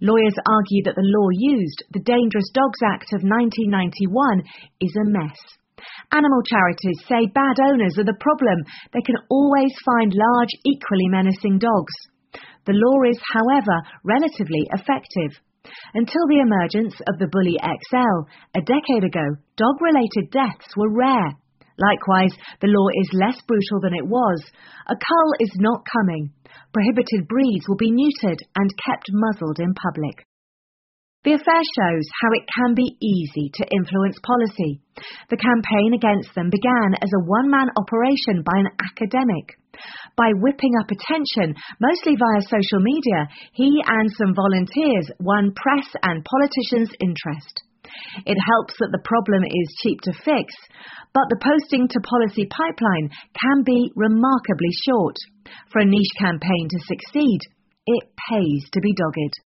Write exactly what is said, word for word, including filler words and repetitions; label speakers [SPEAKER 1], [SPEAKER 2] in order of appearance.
[SPEAKER 1] Lawyers argue that the law used, the Dangerous Dogs Act of nineteen ninety-one, is a mess. Animal charities say bad owners are the problem. They can always find large, equally menacing dogs. The law is, however, relatively effective. Until the emergence of the Bully X L, a decade ago, dog-related deaths were rare. Likewise, the law is less brutal than it was. A cull is not coming. Prohibited breeds will be neutered and kept muzzled in public. The affair shows how it can be easy to influence policy. The campaign against them began as a one-man operation by an academic. By whipping up attention, mostly via social media, he and some volunteers won press and politicians' interest. It helps that the problem is cheap to fix, but the posting to policy pipeline can be remarkably short. For a niche campaign to succeed, it pays to be dogged.